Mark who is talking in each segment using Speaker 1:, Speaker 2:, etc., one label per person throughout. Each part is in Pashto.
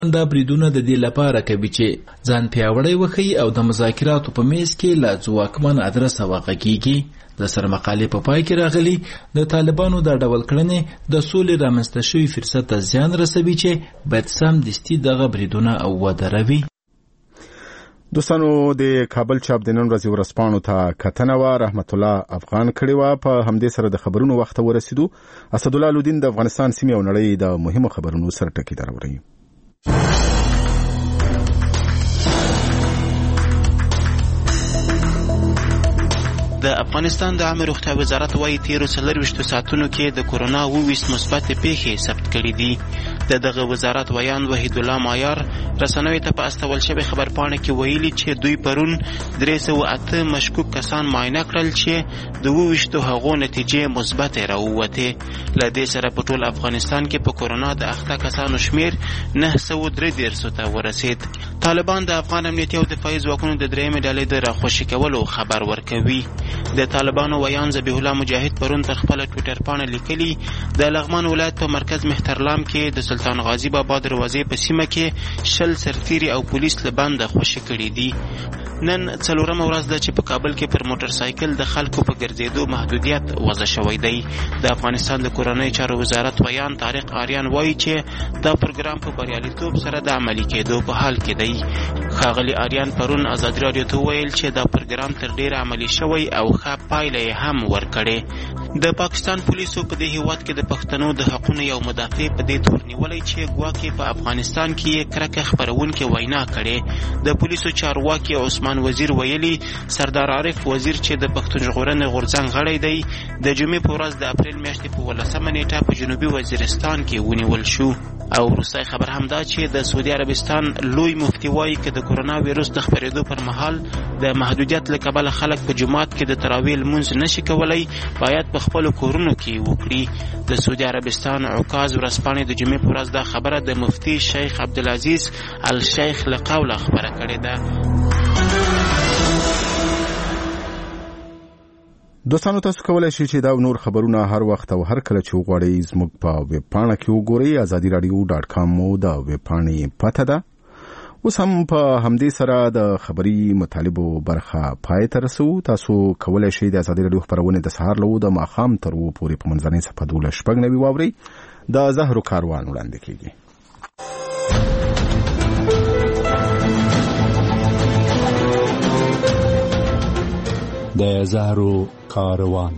Speaker 1: دا بریدونه د دې لپاره کوي چې ځان پیاوړی وښیي او د مذاکراتو په میز کې لا ځواکمن ادرسه وغږیږي. د سرمقالې په پای کې راغلي د طالبانو دا ډول کړنې د سولې رامنځته شوي فرصت ته زیان رسوي چې باید سمدستي دغه بریدونه ودروي.
Speaker 2: دوستانو د کابل چاپ د نن ورځې ورځپاڼو ته کتنه وه رحمت الله افغان کړې وه. په همدې سره د خبرونو وخت ورسېدو. اسدالله الدین د افغانستان سیمې او نړۍ د مهمو خبرونو سره ټکي دروي.
Speaker 3: د افغانستان د عامه روغتیا وزارت وايي تیرو 24 ساعتونو کې د کورونا 22 مثبت پیښې ثبت کړي دي. دغه وزارت ویان وحید الله مایار رسنوي ته په استول شوی خبرپاڼه کې ویلي چې دوی پرون 308 مشکوک کسان معاینه کړل چې د 22 هغو نتیجې مثبت راووتې. له دې سره په ټول افغانستان کې په کورونا د اخته کسانو شمیر 933 ته ورسید. طالبان د افغان امنیتي او دفاعي ځواکونو د درېیمې ډلې د راخوشي کولو خبر ورکوي. د طالبانو ویان ذبیح الله مجاهد پرون پر خپل ټویټر پاڼه لیکلي د لغمان ولایت په مرکز مهترلام کې د سلطان غازی بابا دروازې په سیمه کې 20 سرتیري او پولیس له بنده خوشي کړي دي. نن څلورمه ورځ ده چې په کابل کې پر موټر سایکل د خلکو په ګرځېدو محدودیت وضع شوی دی. د افغانستان د کورنۍ چارو وزارت ویان طارق آریان وایي چې دا پروګرام په بریالیتوب سره د عملي کېدو په حال کې دی. ښاغلي آریان پرون ازادي راډیو ته ویل چې دا پروګرام تر ډیره عملي شوی او ښه پایله یې هم ورکړې. د پاکستان پولیسو په دې هیواد کې د پښتنو د حقونو یو مدافع په دې تور نیولی چې ګواکې په افغانستان کې یې کرکه خپرونکې وینا کړې. د پولیسو چارواکي عثمان وزیر ویلي سردار عارف وزیر چې د پښتون ژغورنې غورځنګ غړی دی د جمعې په ورځ د اپریل میاشتې په 18 نیټه په جنوبي وزیرستان کې ونیول شو. او وروستی خبر هم دا چې د سعودي عربستان لوی مفتي وایي که د کورونا ویروس د خپرېدو پر مهال د محدودیت له کبله خلک په جومات کې د تراویح لمونځ نشي کولی باید په خپلو کورونو کې وکړي. د سعودي عربستان عکاظ ورځپاڼې د جمعې په ورځ دا خبره د مفتي شیخ عبدالعزیز الشیخ له قوله خبره کړې ده.
Speaker 2: دوستانو تاسو کولای شئ چې دا نور خبرونه هر وخت او هر کله چې وغواړئ زموږ په ویب پاڼه کې وګورئ. azadiradio.com مو دا ویب پاڼې پته ده. اوس هم په همدې سره د خبري مطالبو برخه پای ته رسو. تاسو کولای شئ د ازادي راډیو خبرونه د سهار له د ماښام تر و پورې په منځنۍ صفحه 12 واورئ. د زهرو کاروان وړاندې کیږي.
Speaker 4: د زهرو کاروان.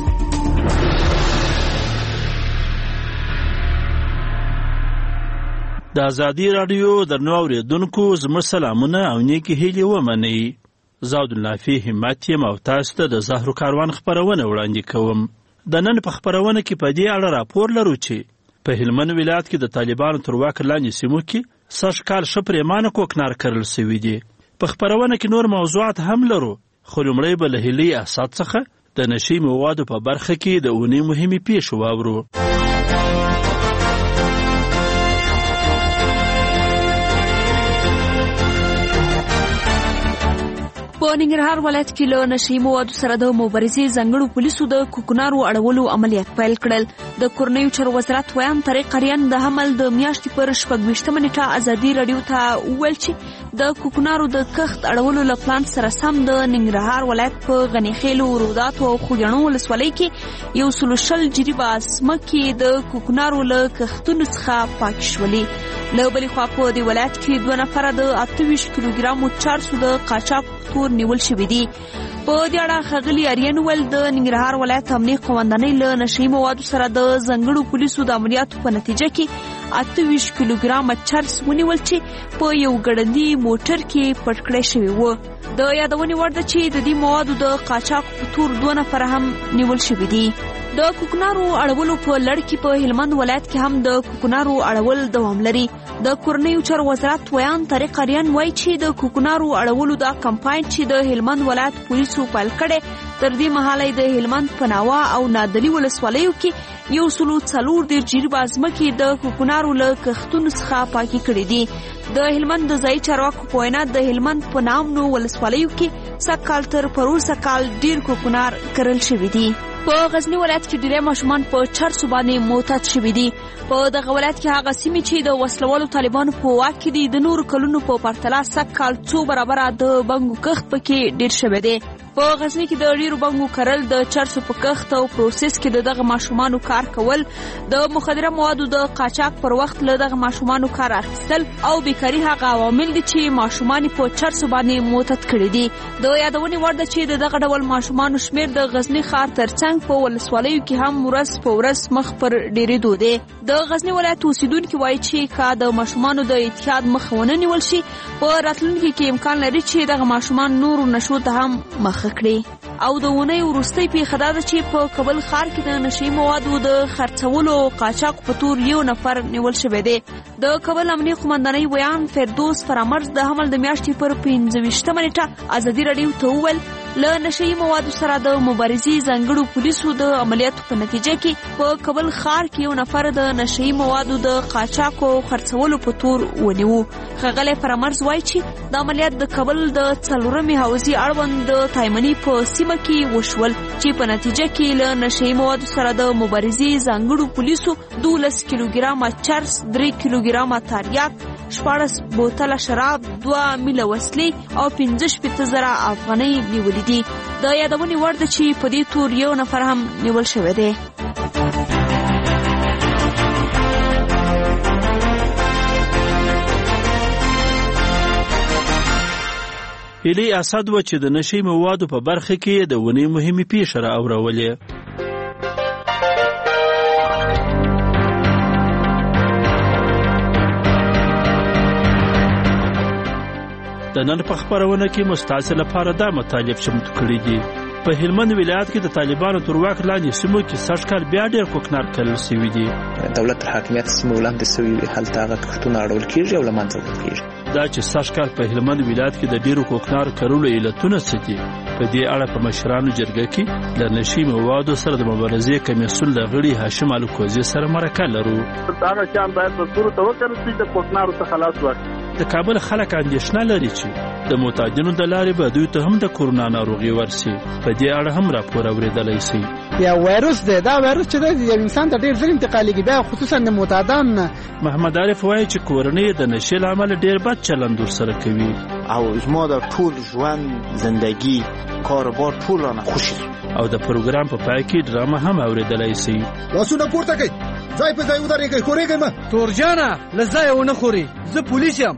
Speaker 4: د ازادي راډیو درنو اوریدونکو زموږ سلامونه او نیکی هیلې ومنئ. زه عبدالنافي همت یم او تاسو ته د زهرو کاروان خپرونه وړاندې کوم. د نن په خپرونه کې په دې اړه راپور لرو چې په هلمند ولایت کې د طالبانو تر واک لاندې سیمو کې سږ کال ښه پرېمانه کوکنار کرل سوي دي. په خپرونه کې نور موضوعات هم لرو خو لومړی به له هیلې اسد څخه د نشي موادو په برخه کې د اونۍ مهمې پیښې واورو.
Speaker 5: په ننګرهار ولایت کې له نشي موادو سره د مبارزې ځانګړو پولیسو د کوکنارو اړولو عملیات پیل کړل. د کورنیو چارو وزارت ویان طارق آریان د حمل د میاشتې پر 26 نیټه ازادي راډیو ته وویل چې د کوکنارو د کښت اړولو له پلان سره سم د ننګرهار ولایت په غنیخیلو، روداتو او خوږیاڼو ولسوالۍ کې 120 جریبه ځمکې د کوکنارو له کښتونو څخه پاکې شولې. له بلې خوا په دې ولایت کې 2 نفره د 28 کیلوګرامو چارسو د قاچاق تور نیول شوي دي. په دې اړه ښاغلي آریان ویل د ننګرهار ولایت امنیه قومندانۍ له نشي موادو سره د ځانګړو پولیسو د عملیاتو په نتیجه کې 28 کیلوګرامه چرس ونیول چې په یو ګړندي موټر کې پټ کړی شوی و. د یادونې وړ ده چې د دې موادو د قاچاق په تور 2 نفره هم نیول شوي دي. د کوکنارو اړولو په لړ کې په هلمند ولایت کې هم د کوکنارو اړول دوام لري. د کورنیو چارو وزارت ویان طارق آریان وایي چې د کوکنارو اړولو دا کمپاین چې د هلمند ولایت پولیسو پیل کړی تر دې مهاله د هلمند په ناوه او نادلي ولسوالیو کې 140 جریبه ځمکې د کوکنارو له کښتونو څخه پاکې کړي دي. د هلمند د ځایي چارواکو په وینا د هلمند په نامنو ولسوالیو کې سږ کال تر پروسه کال ډیر کوکنار کرل شوي دي. په غزنی ولایت کې ډېری ماشومان په چرسو باندې معتاد شوي دي. په دغه ولایت کې هغه سیمې چې د وسلوالو طالبانو په واک کې دي د نورو کلونو په پرتله سږ کال څو برابره د بنګو کښت پکې ډېر شوی دی. په غزنی کې د ډېرو بنګو کرل، د چرسو په کښت او پروسس کې د دغه ماشومانو کار کول، د مخدره موادو د قاچاق پر وخت له دغه ماشومانو کار اخیستل او بیکاري هغه عوامل دي چې ماشومان په چرسو باندې معتاد کړي دي. د یادونې وړ ده چې د دغه ډول ماشومانو شمېر د غزنی ښار ترڅنګ په ولسوالیو کې هم ورځ په ورځ مخ پر ډېرېدو دی. د غزنی ولایت اوسیدونکي وایي چې که د ماشومانو د اتحاد مخه ونه نیول شي، په راتلونکي کې امکان لري چې دغه ماشومان نورو نشو ته هم مخه کړي. او د اونۍ وروستۍ پیښه دا ده چې په کابل ښار کې د نشهیي موادو د خرڅولو قاچاق په تور یو نفر نیول شوی دی. د کابل امنیه قومندانۍ ویان فردوس فرامرز د حمل د میاشتې پر 25 نیټه ازادي راډیو ته وویل له نشهیي موادو سره د مبارزې ځانګړو پولیسو د عملیاتو په نتیجه کې په کابل ښار کې یو نفر د نشهیي موادو د قاچاق او خرڅولو په تور ونیو. ښاغلی فرامرز وایي چې د عملیات د کابل د 4مې حوزې اړوند د تایمني په سیمه کې وشول چې په نتیجه کې له نشهیي موادو سره د مبارزې ځانګړو پولیسو 12 کیلوګرامه چرس، 3 کیلوګرامه تریاک، 14 بوتله شراب، 2 میله وسلې او 15,000 افغانۍ نیولې دي. د یادونې وړ ده چې په دې تور یو نفر هم نیول شوی دی.
Speaker 4: هیلې اسد و چې د نشهیي موادو په برخه کې د ونې مهمې پیښې رااورولې. د نن په خبرونه کې مستعصل لپاره دا مطالب چمتو کړي دي. په هلمند ولایت کې د طالبانو تر واک لاندې سیمو کې سږ کال بیا ډېر کوکنار کرل شوي دي.
Speaker 6: دولت تر حاکمیت سیمو لاندې سوي هلته هغه کښتونه اړول کېږي او له منځه وړل کېږي.
Speaker 4: دا چې سږ کال په هلمند ولایت کې د ډېرو کوکنار کرلو علتونه څه دي؟ په دې اړه په مشرانو جرګه کې د نشهیي موادو سره د مبارزې کمیسیون د غړي هاشم الکوزي سره مرکه لرو.
Speaker 7: هغه شیان باید په صورت وکړل شي چې کوکنارو څخه خلاص وکړي.
Speaker 4: د کابل خلک اندېښنه لري چې د معتادینو د لارې به دوی ته هم د کورونا ناروغي ورسي. په دې اړه هم راپور اورېدلی شي.
Speaker 8: یا وایروس دی، دا وایروس چې دی یو انسان ته ډېر ژر انتقالېږي، بیا خصوصا د معتادان نه.
Speaker 4: محمد عارف وایي چې کورنۍ د نشې له امله ډېر بد چلند ورسره کوي.
Speaker 9: او زما د ټول ژوند زندگی کاروبار ټول رانه خوشي.
Speaker 4: او د پروګرام په پای کې ډرامه هم اورېدلی شي.
Speaker 10: لاسونه پورته کړئ، ځای په ځای ودرېږئ، خورېږئ مه.
Speaker 8: تورجانه له ځایه ونه خوري، زه پولیس یم.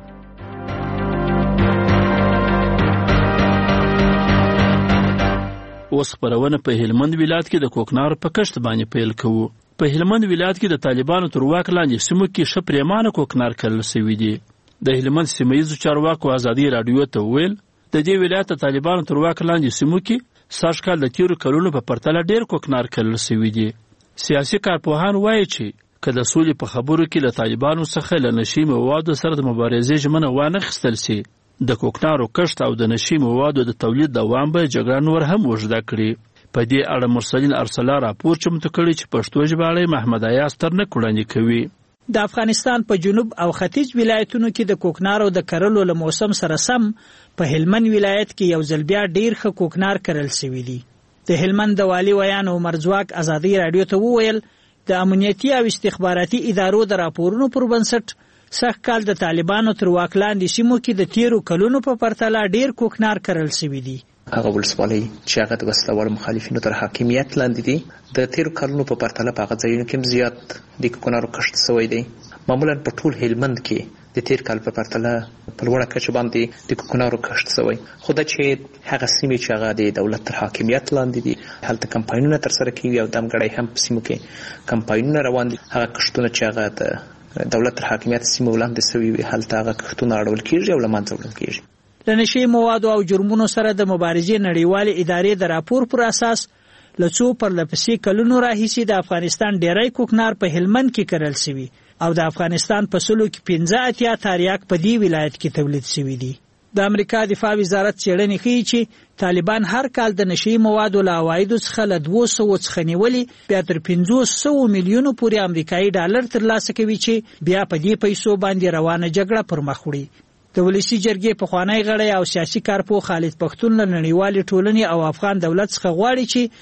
Speaker 4: اوس خبرونه په هلمند ولایت کې د کوکنارو په کښت باندې پیل کوو. په هلمند ولایت کې د طالبانو تر واک لاندې سیمو کې ښه پرېمانه کوکنار کرل شوي دي. د هلمند سیمه ییزو چارواکو ازادي راډیو ته وویل د دې ولایت د طالبانو تر واک لاندې سیمو کې سږ کال د تېرو کلونو په پرتله ډېر کوکنار کرل شوي دي. سیاسي کارپوهان وایي چې که د سولې په خبرو کې له طالبانو څخه له نشهیي موادو سره د مبارزې ژمنه وانخیستل سي، د کوکنارو کښت او د نشهیي موادو د تولید دوام به جګړه نور هم اوږده کړي. په دې اړه مرسلین ارسلا راپور چمتو کړی چې پښتو ژباړی محمد ایاز ترنک وړاندې کوي.
Speaker 11: د افغانستان په جنوب او ختیځ ولایتونو کې د کوکنارو د کرلو له موسم سره سم په هلمند ولایت کې یو ځل بیا ډیر ښه کوکنار کرل شوي دي. د هلمند د والي ویان عمر ځواک ازادي راډیو ته وویل د امنیتي او استخباراتي ادارو د راپورونو پر بنسټ سږ کال د طالبانو تر واک لاندې سیمو کې د تیرو کلونو په پرتله ډیر کوکنار کرل شوي دي.
Speaker 6: هغه ولسوالۍ چې هغه د وسلوالو مخالفینو تر حاکمیت لاندې دي د تیرو کلونو په پرتله په هغه ځایونو کې زیات د کوکنارو کښت شوی دی. معمولا په ټول هلمند کې د تیر کال په پرتله په لوړه کچه باندې د کوکنارو کښت شوی. خو دا چې هغه سیمې چې هغه د دولت تر حاکمیت لاندې دي هلته کمپاینونه ترسره کیږي او دمګړی هم په سیمو کې کمپاینونه روان دي. هغه کښتونه چې هغه د دولت تر حاکمیت سیمو لاندې شوي وي هلته هغه کښتونه اړول کیږي او له منځه وړل کیږي.
Speaker 11: د نشهیي موادو او جرمونو سره د مبارزې نړیوالې ادارې د راپور پر اساس له څو پرلپسې کلونو راهیسې د افغانستان ډیری کوکنار په هلمند کې کرل شوي او د افغانستان په سلو کې 15 تاریاک په دې ولایت کې تولید شوي دي. د امریکا دفاع وزارت څېړنې ښیي چې طالبان هر کال د نشهیي موادو له عوایدو څخه له 200 څخه نیولې بیا تر 500 میلیونو پورې امریکایي ډالر ترلاسه کوي چې بیا په دې پیسو باندې روانه جګړه پر مخ وړي. د ولسی جرګې پخوانی غړی او سیاسي کارپوه خالد پښتون له نړیوالې ټولنې او افغان دولت څخه غواړي چې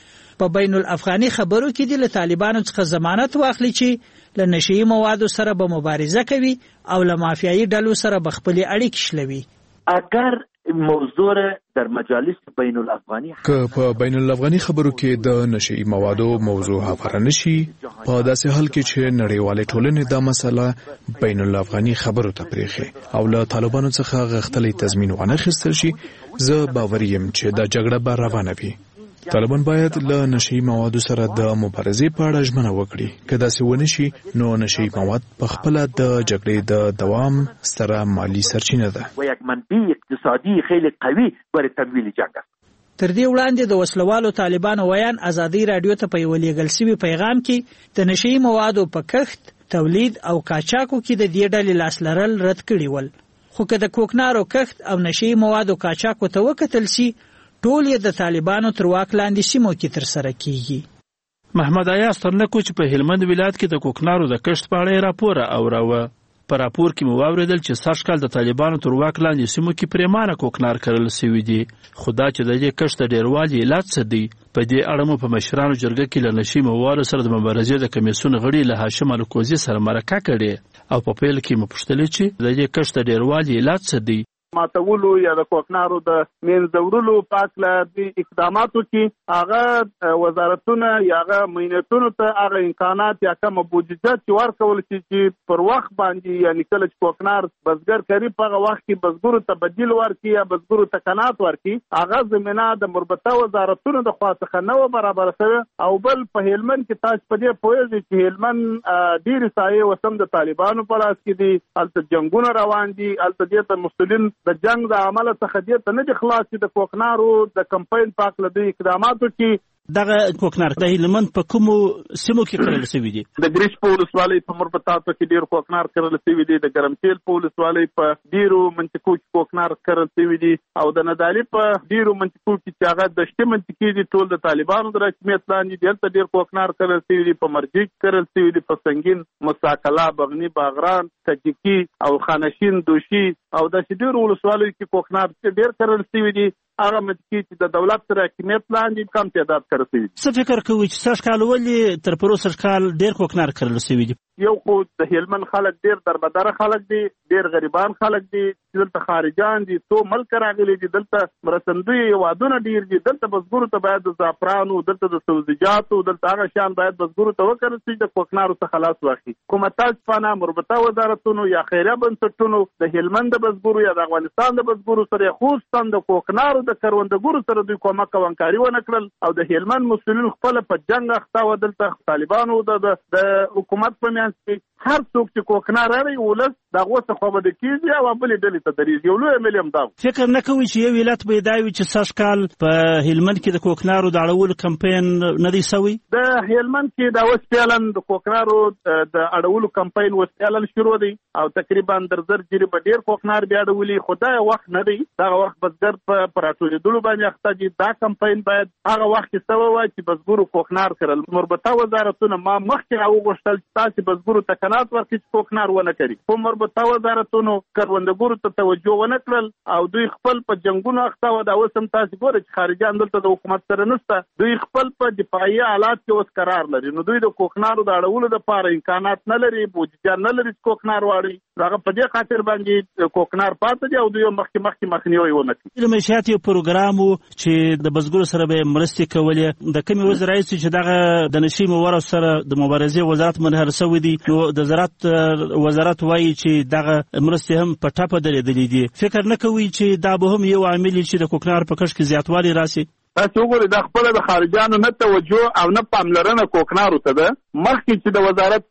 Speaker 11: په بین الافغاني خبرو کې د طالبانو څخه ضمانت واخلي چې له نشئی موادو سره به مبارزه کوي او له مافیایي ډلو سره به خپل اړیکې شلوي.
Speaker 12: اگر موضوع در مجالس بین الافغاني
Speaker 13: که په بین الافغاني خبرو کې د نشئی موادو موضوع هواره نشي، په داسې حال کې چې نړیوالې ټولنې دا مسله بین الافغاني خبرو ته پرېښي او له طالبانو څخه غښتلی تضمین وانخیستل شي، زه باوري یم چې دا جګړه به روانه وي. طالبان باید له نشئی موادو سره د مبارزې په اړه ژمنه وکړي. که داسې ونه شي نو نشئی مواد په خپله د جګړې د دوام ستره مالي سرچینه ده
Speaker 12: و یک منبع اقتصادي خیلی قوي برای تمویل جنگ است.
Speaker 11: تر دې وړاندې د وسلوالو طالبانو ویان ازادي رادیو ته په یو لیږل شوي پیغام کې د نشئی موادو په کښت، تولید او قاچاقو کې د دې ډلې لاس لرل رد کړي ول. خو که د کوکنارو کښت او نشئی موادو قاچاقو ته وکتل شي، ټول یې د طالبانو تر واک لاندې سیمو کې ترسره کیږي.
Speaker 4: محمد ایاز ترنکو چې په هلمند ولایت کې د کوکنارو د کښت په اړه راپور اوراوه. په راپور کې مو واوریدل چې سږ کال د طالبانو تر واک لاندې سیمو کې پریمانه کوکنار کرل شوي دي. خو دا چې د دې کښت د ډیروالي علت څه دی، په دې اړه مو په مشرانو جرګه کې له نشئی موادو سره د مبارزې د کمیسیون غړي له هاشم الکوزي سره مرکه کړې او په پیل کې مو پوښتلې چې د دې کښت د ډیروالي علت څه دی.
Speaker 7: ماتولو یا د کوکنارو د منځ وړلو په اړه د اقداماتو کې هغه وزارتونه یا هغه مینتونو ته هغه امکانات یا کوم بودجه چې ورکول چې پر وخت باندې یعنی کله چې کوکنار بزګر کوي په هغه وخت کې بزګرو ته بدیل ورکړي یا بزګرو ته قناعت ورکړي، هغه زمينه د مربوطه وزارتونو د خوا څخه نه برابر شوی. او بل په هلمند کې تاسو په دې پوهیږئ چې هلمند ډیر سایه وسم د طالبانو په لاس کې دي، هلته جنگونه روان دي، هلته دې مسؤلین د جنگ د عمل څخه دې ته نه دي خلاص چې د کوکنارو د کمپاین پاک لدی اقداماتو کې
Speaker 4: دغه کوکنار د هلمند په کومو سیمو کې کرل شوي دي.
Speaker 7: د ګریش په ولسوالۍ په مربوطاتو کې ډیر کوکنار کرل شوي دي، د ګرمسیل په ولسوالۍ په ډیرو منطقو کې کوکنار کرل شوي دي، او د ندالي په ډیرو منطقو کې چې هغه د شته منطقې دي ټول د طالبانو د حکومت لاندې دي، هلته ډیر کوکنار کرل شوي دي، په مرجیک کرل شوي دي، په سنگین، مساکلا، بغنی، باغران، تجکی او خانشین، دوشي او د ډیرو ولسوالۍ کې کوکنار ډیر کرل شوي دي. هغه منطقې چې د دولت سره حکومت لاندې کم تعداد کرل شوي دي.
Speaker 4: څه فکر کوئ چې سږ کال ولې تر پرو سږ کال ډیر کوکنار کرل شوي دي؟
Speaker 7: یو خو د هلمند خلک ډیر دربدره خلک دي، ډیر غریبان خلک دي، دلته خارجان دي، تو ملک راغلي دي، دلته مرستندوی وادونه ډیر دي، دلته بزګرو ته باید د زعفرانو، دلته د سبزیجاتو، دلته هغه شان باید بزګرو ته وکړل شي د کوکنارو څخه خلاص واخلي. کومه تاسفانه مربوطه وزارتونو یا خیریه بنسټونو د هلمند د بزګرو یا د افغانستان د بزګرو سره خصوصا د کوکنارو د کروندګرو سره دوی کومک او همکاري ونه کړل، او د هلمند مسؤلین خپل په جنگ اخته و. دلته طالبانو د حکومت په میانس کې هر څوک چې کوکنار لري ولس دغه څه خو به د کیږي او بل ډلې ته درېږي. یو لوی ملیم دا
Speaker 4: فکر نه کوي چې یو ولایت به دا وي چې سږ کال په هلمند کې د کوکنارو د اړولو کمپاین نه دی سوی.
Speaker 7: د هلمند کې دا اوس فعلاً د کوکنارو د اړولو کمپاین اوس فعلاً شروع دی او تقریبا در زر جری به ډیر کوکنار بیا اړولي، خو دا وخت نه دی، دا وخت بزګر په راټولېدلو باندې اخته دي. دا کمپاین باید هغه وخت کې سوی وای چې بزګرو کوکنار کړل. مربوطه وزارتونه ما مخکې راوغوښتل چې تاسې بزګرو ته قناعت ورکړي چې کوکنار ونه کړي، خو مربوطه وزارتونو کروندګرو ته توجه ونه کړل او دوی خپل په جنگونو اخته و. دا اوس هم تاسې ګورئ چې خارجان دلته د حکومت سره نشته، دوی خپل په دفاعي حالات کې اوس قرار لري، نو دوی د کوکنارو د اړولو دپاره امکانات نه لري، بودجه نه لري چې کوکنار واړي. هغه په دې خاطر باندې کوکنار پاتې دي او دوی مخکې مخنیوی ونه کړي.
Speaker 4: د معیشت یو پروګرام چې د بزګرو سره به مرستې کولې، د کومې وزارت چې دغه د نشئی موادو سره د مبارزې وزارت منحل شوی دی، نو د زراعت وزارت وایي چې دغه مرستې هم په ټاپه درېدلې دي. فکر نه کوي چې دا به هم یو عامل چې د کوکنار په کښت کې زیاتوالی راسي؟
Speaker 7: تاسو وګورئ دا خپله د خارجانو نه توجه او نه پاملرنه کوکنارو ته ده. مخکې چې د وزارت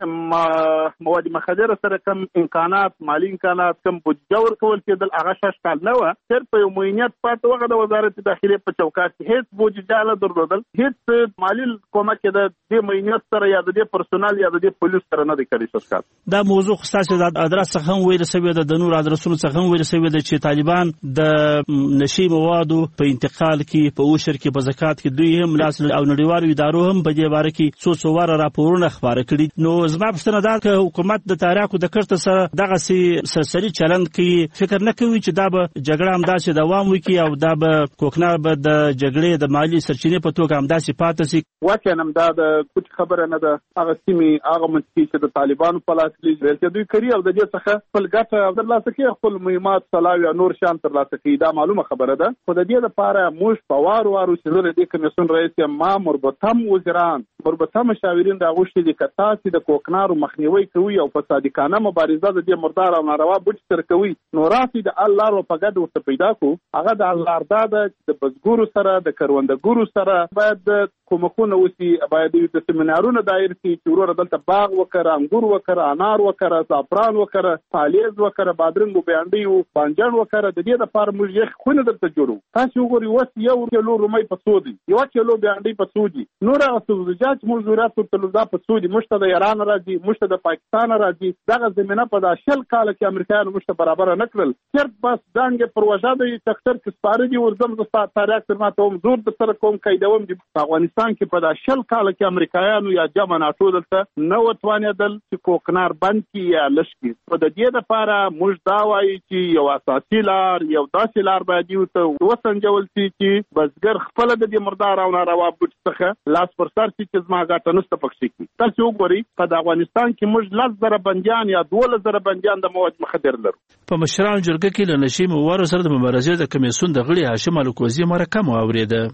Speaker 7: کې مواد مخدره سره کم امکانات، مالی امکانات، کم بودجه ورکول کېدل، هغه شش کال نه وه. صرف په یو معینیت پاتې وغه د وزارت داخلې په چوکاټ کې هېڅ بودجه نه درلودل، هېڅ مالي کومک د دې معینیت سره یا د دې پرسونال یا د دې پولیس سره نه دی کړی شش کال.
Speaker 4: دا موضوع خو ستاسو د ادرس څخه هم ویل شوې ده، د نور ادرسونو څخه هم ویل شوې ده چې طالبان د نشئی موادو په انتقال کې، په اوشر کې، په زکات کې دوی هم لاس او نړیوالو ادارو هم په دې باره کې څو واره لپاره راپورونه خپاره کړي. نو زما پوښتنه ده چې حکومت د تاریخو د کښت سره دغه سرسري چلند کوي، فکر نه کوي چې دا به جګړه همداسې دوام وکړي او دا به کوکنار به د جګړې د مالی سرچینې په توګه همداسې پاتې شي؟
Speaker 7: واقعا هم دا د کوم خبره نه ده. هغه سیمې هغه منطقې چې د طالبانو په لاس کې دوی کوي او د دې څخه خپل ګټه ترلاسه کوي، خپل مهمات سلاوي او نور شان ترلاسه کوي، دا معلومه خبره ده. خو د دې لپاره موږ په وارو چې د دې کمیسیون رئیس ما مربوطه وزیران مربوطه مشاورین دا غوښتي دي کتا چې د کوکنارو مخنیوي کوي او په صادقانه مبارزه د دې مردار او ناروا بوج تر کوي. نو راسي د الله رو په ګډ ورته پیدا کو، هغه د الله اردا د بزګورو سره د کروندګورو سره باید کومکونه وسی، باید د سیمینارونو دایر شي چې ورور دلته باغ وکړه، انګور وکړه، انار وکړه، زعفران وکړه، پالیز وکړه، بادرنګ او بانډي او بانجان وکړه. د دې لپاره موږ یې خونه درته جوړو. تاسو وګورئ وس یو کیلو رومي په سودي، یو کیلو بانډي په سودي، نور سبزیجات موږ ضرورت ته لږه په سودي، مشته د ایران راځي، مشته د پاکستان راځي. دغه زمينه په دا شل کال کې امریکایانو مشته برابر نه کړل. چرته بس دانګ پروژه د تکتر کې سپاره دي ورزم د تاریخ تر ما ته هم زور د سره کوم قیدوم دي. افغانستان کې په دا شل کال کې امریکایانو یا جمع ناتو دلته نو توانېدل چې کوکنار بند کی یا لشکي. په د دې لپاره موږ دا وایي چې یو اساسي لار، یو داسې لار باید یو ته وسنجول شي چې بزګر خپل د دې مردار او ناروا بوج څخه لاس پر سر شي چې زما ګټه نشته پکې کی. تاسو وګورئ په افغانستان کې موږ 10,000 بنديان یا 12,000 بنديان د مواد مخدر لرو.
Speaker 4: په مشران جرګه کې له نشي موارو سره د مبارزې د کمیسیون د غړي هاشم الکوزي مرکه مو اوریده.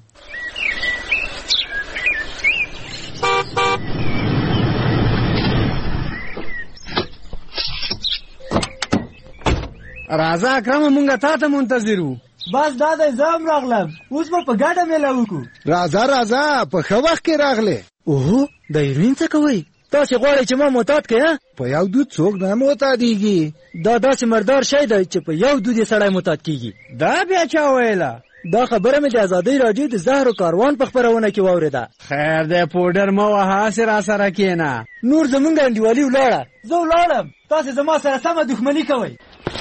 Speaker 8: راځه اکرم مونږه تا ته منتظر وو.
Speaker 14: بس دا د زم راغلم، اوس په ګډه مېله وکړو.
Speaker 10: راځه په ښه وخت کې راغله.
Speaker 14: اوه د ایرین څه کوي؟ تاسو غواړئ چې ما معتاد کړئ؟
Speaker 10: په یو دود څوک نه معتادیږي.
Speaker 14: دا داسې مردار شی دی چې په یو دود یې سړی معتاد کیږي. دا بیا چا ویله؟ دا خبره مې د ازادۍ راډیو د زهرو کاروان په خپرونه کې واورېده.
Speaker 8: خیر دی پوډر مه وهه، هسې را سره کښېنه.
Speaker 14: نور زمونږ انډیوالي ولاړه، زه ولاړم، تاسې زما سره سمه دښمني کوئ.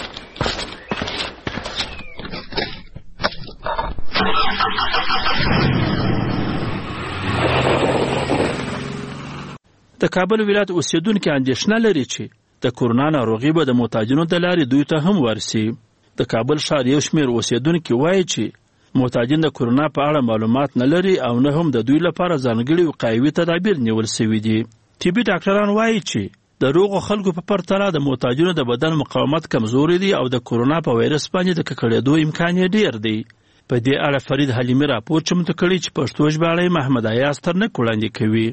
Speaker 4: د کابل ولایت اوسیدونکو اندېښنه لري چې د کورونا ناروغي به د محتاجینو د لارې دوی ته هم ورسي. د کابل ښار یو شمېر اوسیدونکي وایي چې محتاجین د کورونا په اړه معلومات نه لري او نه هم د دوی لپاره ځانګړي وقایوي تدابیر نیول سوي دي. طبي ډاکټران وایي چې د روغو خلکو په پرتله د محتاجینو د بدن مقاومت کمزوري دی او د کورونا په وایرس باندې د ککړېدو امکان یې ډیر دی. په دې اړه فرید حلیمي راپور چمتو کړی چې پښتو ژباړی محمد ایاز ترنک وړاندې کوي.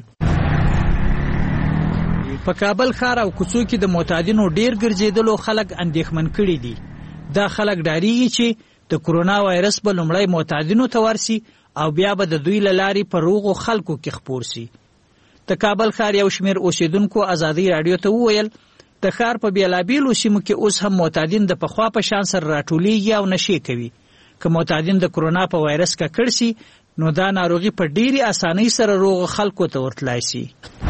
Speaker 11: په کابل ښار او کوڅو کې د معتادینو ډیر ګرځېدلو خلک اندېښمن کړي دي. دا خلک ډاریږي چې د کورونا وایرس به لومړی معتادینو ته ورسي او بیا به د دوی له لارې په روغو خلکو کې خپور سي. د کابل ښار یو شمېر اوسیدونکو ازادۍ راډیو ته وویل د ښار په بېلابېلو سیمو کې اوس هم معتادین د پخوا په شان سره راټولیږي او نشې کوي. که معتادین د کورونا په وایرس ککړ سي نو دا ناروغي په ډېرې اسانۍ سره روغو خلکو ته ورتلای سي.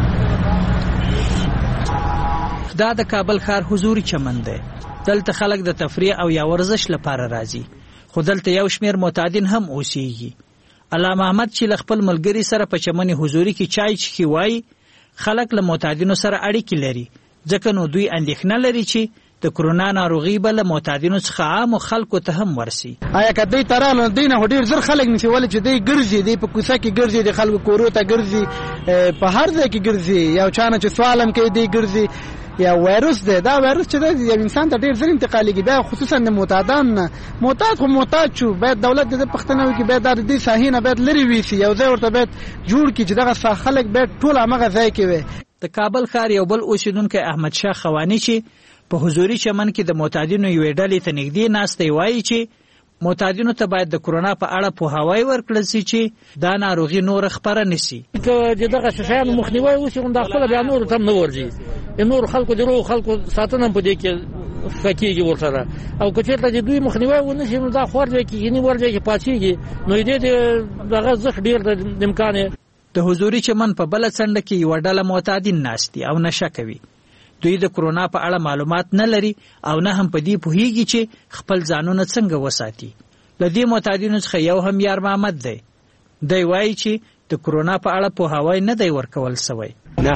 Speaker 11: دا د کابل ښار حضوري چمن دی. دلته خلک د تفریح او یا ورزش لپاره راځي، خو دلته یو شمېر معتادین هم اوسیږي. علامه احمد چې له خپل ملګري سره په چمن حضوري کې چای څښي وایي خلک له معتادینو سره اړیکې لري، ځکه نو دوی اندېښنه لري چې د کورونا ناروغي به له معتادینو څخه عامو خلکو ته هم ورسي.
Speaker 8: آیا که دوی ته راغله دوی نه خو ډېر زر خلک نشي ولی چې دوی ګرځي، دوی په کوڅه کې ګرځي، د خلکو کورو ته ګرځي، په هر ځای کې ګرځي. یو چا نه چې سوال هم کوي دوی ګرځي. یا وایرس دی، دا وایرس چې دی یو انسان ته ډېر زر انتقالېږي، بیا خصوصا د معتادان نه. معتاد خو معتاد شو، باید دولت د پښتنه وکړي، باید د دې ساحې نه باید لرې ویسي، یو ځای ورته باید جوړ کړي چې دغه خلک باید ټول همغه ځای کې وي.
Speaker 11: د کابل ښار یو بل اوسیدونکی احمدشاه خواني چې په حضوري چمن کې د معتادینو یوې ډلې ته نږدې ناست دی وایي چې معتادینو ته باید د کورونا په اړه پوهاوی ورکړل شي چې دا ناروغي نور خپره نشي.
Speaker 15: که دغه شیانو مخنیوی وشي نو دا خپله بیا نورو ته هم نه ورځي، نور خلکو د روغو خلکو ساتنه هم په دې کې ښه کېږي ورسره. او که چېرته د دوی مخنیوی ونه شي نو دا خو هر ځای کې ګیني ور ځای کې پاڅېږي، نو د دغه زښت ډېر د امکان یې.
Speaker 11: د حضوري چمن په بله څنډه کې یوه ډله معتادین ناست دي او نشه کوي. دوی د کورونا په اړه معلومات نه لري او نه هم په دې پوهیږي چې خپل ځانونه څنګه وساتي. له دې معتادینو څخه یو هم یار محمد دی. دی وایي چې د کرونا په اړه پوهاوی نه دی ورکول شوی.
Speaker 16: نه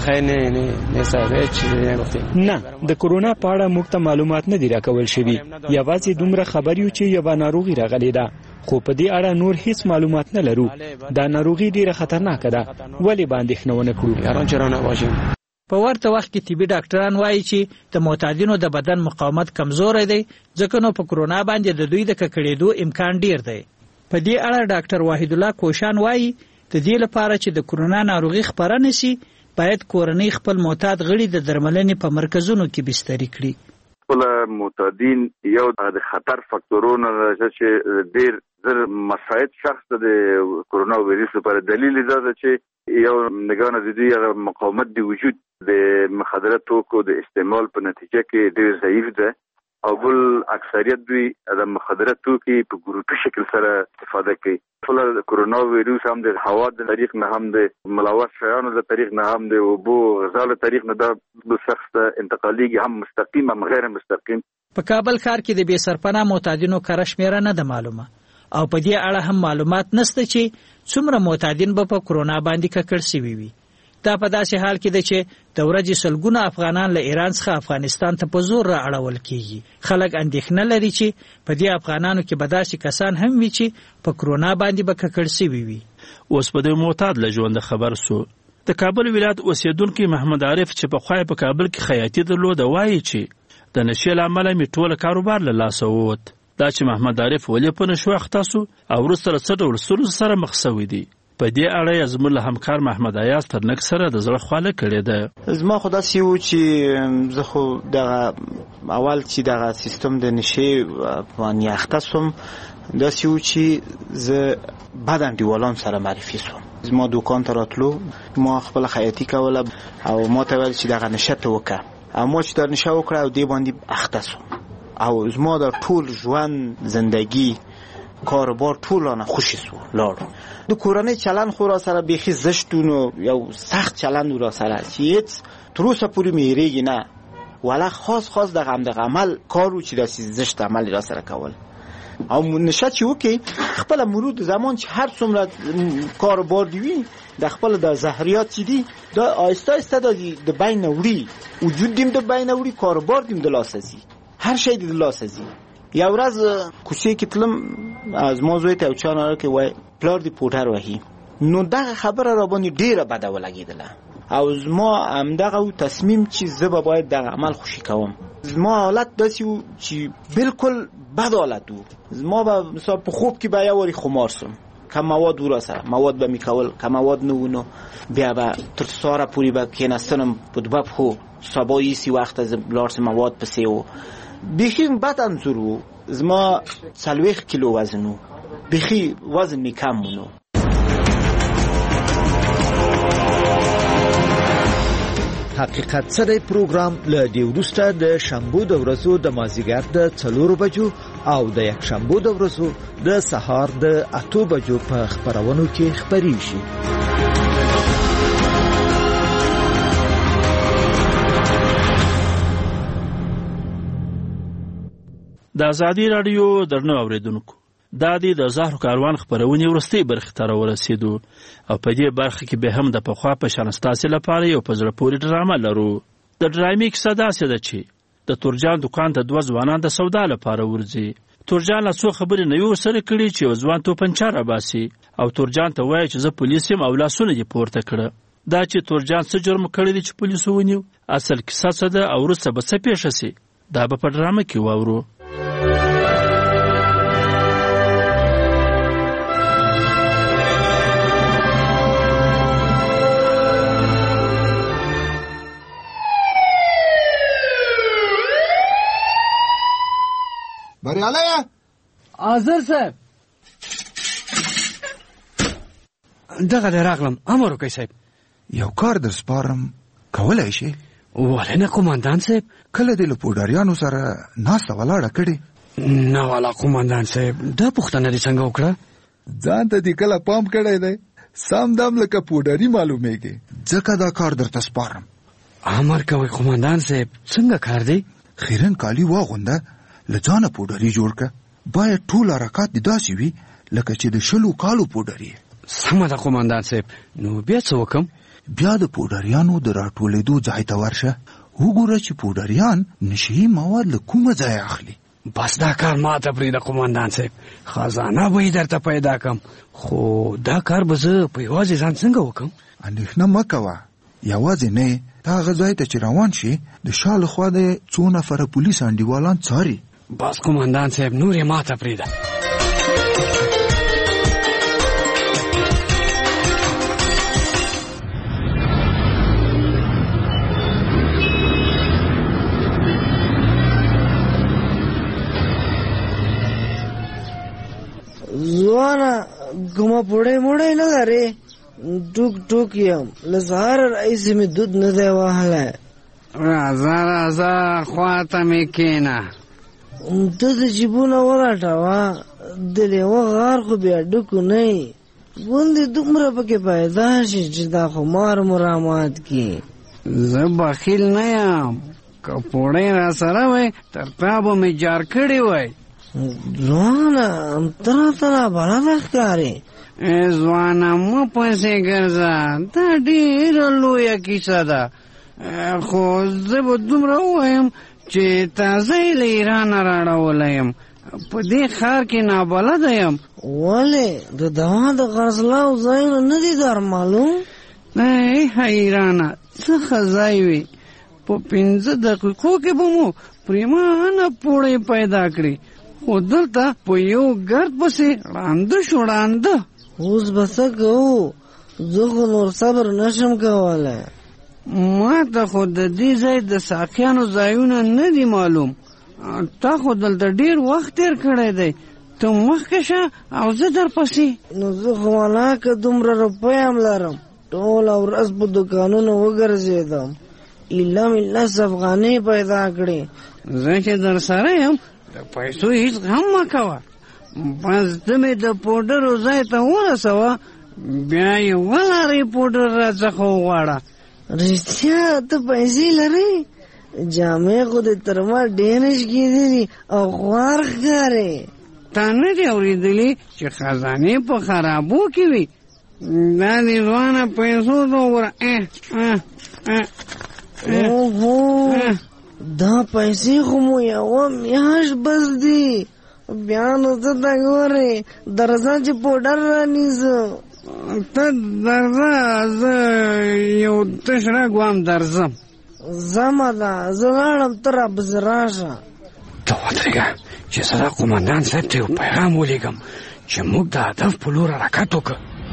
Speaker 16: د کرونا په اړه موږ ته معلومات نه دي راکول شوي، یوازې دومره خبر یو چې یوه ناروغي راغلې ده، خو په دې اړه نور هیڅ معلومات نه لرو. دا ناروغي ډیره خطرناکه ده، ولې به اندېښنه ونه کړو؟
Speaker 11: په ورته وخت کې طبي ډاکټران وایي چې د معتادینو د بدن مقاومت کمزوری دی، ځکه نو په کرونا باندې د دوی د ککړېدو امکان ډیر دی. په دې اړه ډاکټر وحید الله کوشان وایي د دې لپاره چې د کرونا ناروغي خپره نشي، باید کورنۍ خپل معتاد غړي د درملنې په مرکزونو کې بستري کړي.
Speaker 17: خپل معتادین یو د خطر فاکتورونو چې ډیر زر مساعد شخص د کرونا وایرس لپاره دلیل دا ده چې یو نگاه د دې مقاومت دی وجود د مخدره توکو د استعمال په نتیجه کې ډیر ضعیف ده، او بل اکثریت دوی د مخدره توکي په ګروپي شکل سره استفاده کوي. خپل کرونا وایرس هم د هوا د طریق نه هم د ملوث شیانو د طریق نه هم د اوبو غذا له طریق نه د شخص ته انتقالیږي، هم مستقیم هم غیر مستقیم.
Speaker 11: په کابل ښار کې د بې سرپناه معتادینو کره شمیره نه ده معلومه، او په دې اړه هم معلومات نشته چې څومره معتادین به په کرونا باندې ککړ شوي وي. دا په داسې حال کې ده چې د ورځې سلګونه افغانان له ایران څخه افغانستان ته په زور را اړول کیږي. خلک اندېښنه لري چې په دې افغانانو کې به داسې کسان هم وي چې په کرونا باندې به ککړ شوي وي.
Speaker 4: اوس په دې معتاد له ژونده خبر سو. د کابل ولایت اوسیدونکي محمد عارف چې پخوا په کابل کې خیاطي درلوده وایي چې د نشې له امله مې ټوله کاروبار له لاسه ووت. دا چې محمد عارف ولې په نشو اخته سو او وروسته له څه ډول ستونزو سره مخ شوی دی، په دې اړه زموږ له همکار محمد ایاز ترنک سره د زړه خواله کړې ده.
Speaker 9: زما خو داسې و چې زه خو دغه اول چې دغه سیستم د نشې باندې اخته سوم، داسې و چې زه بعد انډیوالان سره معرفي سوم. زما دوکان ته راتلو، ما خپل خیاطي کوله او ما ته ویل چې دغه نشه ته وکړه، او ما چې دا نشه وکړه او دې باندې اخته سوم، او زما د ټول ژوند زندگی کاروبار ټول نه خوشی سو لاړو. د کورنۍ چلند خو را سره بیخي زشتونو یو سخت چلند را سره چې هیڅ تر اوسه پورې مې هېرېږي نه، ولا خاص دغه عمل کارو چې داسې زشت عمل را سره کول. او نشه چې وکړي خپله مرود زمان چې هر څومره کاروبار دی وي د خپل د زهریات چې دي دا آهسته آهسته د بین وړي، وجود دیم د بین وړي، کاروبار دیم د لاسه ځي، هر شی د لاسه ځي. یو ورځ کوڅې کې تلم، از ما زوی ته یو چا ناره کې وای پلار دی پوډر وهي، نو دغه خبره را باندې ډیره بده ولګېدله، او زما همدغه تصمیم چې زه به باید دغه عمل خوشي کوم. زما حالت داسې و چې بالکل بد حالت و. زما به مثلا په خوب کې به یو وارې خمار سم، که مواد ورا سره مواد به می کول، که مواد نه ونو بیا به تر ساره پوری به کېناستنم په دوه پښو، سبا یې وخت از لاړ مواد پسې و. بیخی بد انځور و. زما 40 کیلو وزن و، بیخی وزن می کم مونو.
Speaker 18: حقیقت سره پروګرام له دی وروسته د شنبه د ورځو د مازیګر د 4 بجو او د یک شنبه د ورځو د سهار د 8 بجو په خبرونو کې خبريږي.
Speaker 4: د ازادي رادیو درنو اوریدونکو، دا د زهرو کاروان خبرونه ورستي برخه ته ورسېدو، او په دې برخه کې به هم د پخوا په شانستاسي لپاره یو په زړه پورې ډرامه لرو. د ډرامې کیسه داسې ده چې د تورجان دکان ته دوه ځوانان د سودا لپاره ورځي. تورجان له څو خبرې نه یو سره کړي چې یو ځوان توپنچه راباسي، او تورجان ته وایي چې زه پولیس یم او لاسونه یې پورته کړه. دا چې تورجان څه جرم کړی دی چې پولیسو ونیو، اصل کیسه څه ده او وروسته به څه پیښه سي، دا به په ډرامه کې واورو.
Speaker 10: بریاله
Speaker 14: حاضر صاحب دغه راغلم، امر وکړئ صاحب.
Speaker 10: یو کار در سپارم، کولای شي؟
Speaker 14: ولې نه قومندان صاحب؟
Speaker 10: کله دې له پوډریانو سره ناسته ولاړه کړې؟
Speaker 14: نه والا قومندان صاحب، دا پوښتنه دې څنګه وکړه؟
Speaker 10: ځان ته دې کله پام کړی دی؟ سم دم لکه پوډري معلومیږي، ځکه دا کار درته سپارم.
Speaker 14: امر کوئ قومندان صاحب، څنګه کار دی؟
Speaker 10: خیرن کالی واغونده، له ځانه پوډري جوړ که. باید ټول حرکات دې داسې وي لکه چې د 20 کالو پوډري.
Speaker 19: سمه ده قومندان صاحب، نو بیا څه وکم؟
Speaker 10: بیا د پوډریانو د راټولېدو ځای ته ورشه، وګوره چې پوډریان نشي مواد له کومه ځای اخلي.
Speaker 19: بس دا کار ماته پرېږده قومندان صاحب، خزانه به یې درته پیدا کم، خو دا کار به زه په یوازې ځان څنګه وکم؟
Speaker 10: اندېښنه مه کوه، یوازې نه تا هغه ځای ته چې روان شي د شا لخوا د څو نفره پولیس انډیوالان څاري.
Speaker 19: بس قومندان صاحب نور یې ماته پرېږده.
Speaker 20: ځوانه کومه پوړی موړی نه لرې؟ ټوک ټوک یم، له سهاره راهیسې مې دود نه دی وهلی.
Speaker 19: راځه راځه خواته مې کښېنه.
Speaker 20: ته د جیبونه ولټوه، د لیوه غار خو بیا ډکو نه یي، ګوندې دومره پکې پیدا شي چې دا خمار مو رامات کړي.
Speaker 19: زه بخیل نه یم، که پوړی را سره وی تر تا به مې جار کړی وی.
Speaker 20: ځوانه ته راته نابلده ښکارې.
Speaker 19: ځوانه مه پسې ګرځه، دا ډېره لویه کیسه ده، خو زه به دومره ووایم چې تازه یې له ایرانه راړولی یم، په دې ښار کې نابلده یم.
Speaker 20: ولې د دوا د خرڅلاو ځایونه نه دي در معلوم؟
Speaker 19: ای حیرانه څه ښه ځای وي، په 5 دقیقو کې به مو پرېمانه پوړی پیدا کړي، خو دلته په یو ګرد پسې ړانده شو ړانده.
Speaker 20: اوس به څه کوو؟ زه خو نور صبر نشم کولی.
Speaker 19: ما ته خو د دې ځای د ساقیانو ځایونه نه دي معلوم، تا خو دلته ډېر وخت تېر کړی دی، ته مخکې شه او زه درپسې.
Speaker 20: نو زه خو ولاکه دومره روپۍ هم لرم، ټوله ورځ په دوکانونو وګرځېدم، ایله مې 10 افغانۍ پیدا کړې.
Speaker 19: زه چې در سره یم د پیسو هیڅ غم مه کوه، بس ته مې د پوډرو ځای ته ورسوه، بیا یې ولارې پوډر راڅخه وغواړه.
Speaker 20: رښتیا ته پیسې لرې؟ جامې خو دې تر ما ډېرې شګېدې دي او خوار ښکارې.
Speaker 19: تا نه دي اورېدلي چې خزانې په خرابو کې وي؟ دا دې ځوانه پیسو ته وګوره.
Speaker 20: اوهو دا پیسې خو مو یوه میاشت بس دي، بیا نو ته ته ګورې درځه چې پوډر رانیسه.
Speaker 19: ته درځه، زه یو تش رګ درځم.
Speaker 20: زمه ده، زه لاړم، ته راپسې راشه.
Speaker 19: ته ودرېږه چې زه د قومندان صاحب ته یو پیغام ولیږم چې موږ د هدف په لور حرکت وکړو.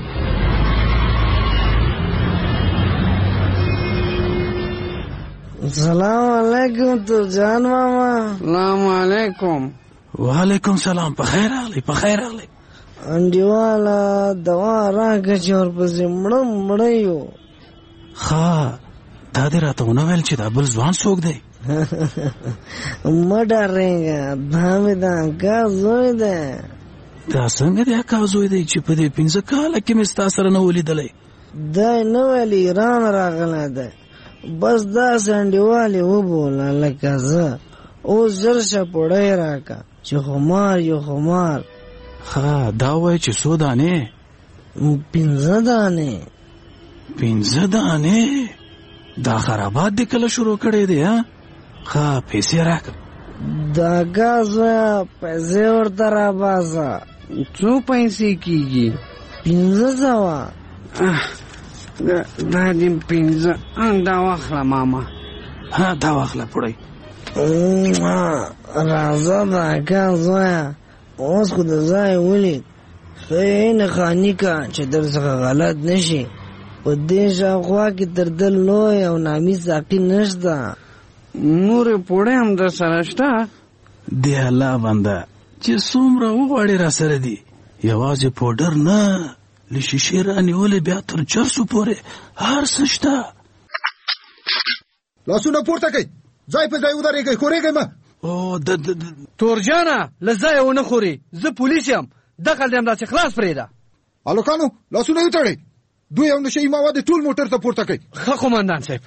Speaker 20: سلام علیکم ترجان ماما.
Speaker 19: سلام علیکم.
Speaker 4: وعلیکم سلام. په خیر راغلی، په خیر راغلی.
Speaker 20: انډیواله دوا راکړه چې ورپسې مړه یو.
Speaker 4: ښه دا دې راته ونه ویل چې دا بل ځوان څوک دی؟
Speaker 20: مه ډارېږه، دا مې د اکا زوی دی.
Speaker 4: دا څنګه د اکا زوی دی چې په دې 15 کاله کې مې ستا سره نه ولیدلی؟
Speaker 20: دی نه ویل ایران راغلی دی، بس داسې انډیوالې وبوله لکه زه. اوس ژر شه پوړی راکړه چې خمار یو خمار.
Speaker 4: ښه دا وایي چې څو دانې؟
Speaker 20: 15 دانې.
Speaker 4: 15 دانې؟ دا خرابات دې کله شروع کړی دی؟ ښه پیسې راکړه.
Speaker 20: د اکا زویه پیسې ورته راباسه.
Speaker 19: څو پیسې کېږي؟
Speaker 20: 1500.
Speaker 19: دا دې 15. دا واخله ماما.
Speaker 4: ها دا واخله پوړی.
Speaker 20: راځه د اکا زویه، اوس خو د ځای ولید، ښه یې نښاني که چې در څخه غلط نه شي. په دې شاوخوا کې تر ده لوی او نامي ساقي نشته.
Speaker 19: نورې پوړی هم در سره شته؟
Speaker 4: د الله بنده چې څومره وغواړې را سره دي، یوازې پوډر نه، له شیشې رانیولې بیا تر چرسو پورې هر څه شته.
Speaker 10: لاسونه پورته کړئ، ځای په ځای ودرېږئ، ښورېږئ مه.
Speaker 14: تورجانه له ځایه ونه خورې، زه پولیس یم، دخل دې همداسې خلاص پرېږده.
Speaker 10: هلکانو لاسونه یې وتړئ، دوی او نشه یي مواد ټول موټر ته پورته کړئ.
Speaker 14: ښه قومندان صاحب.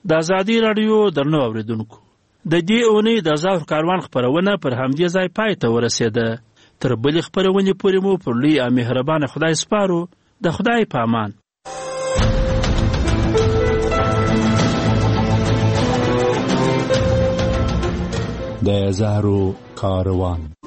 Speaker 4: د ازادي راډیو درنو اوریدونکو د دې اونۍ د زهر کاروان خپرونه پر همدې ځای پای ته ورسېده. تر بلې خپرونې پورې مو پر لوی او مهربان خدای سپارو. د خدای په امان.
Speaker 21: د زهرو کاروان.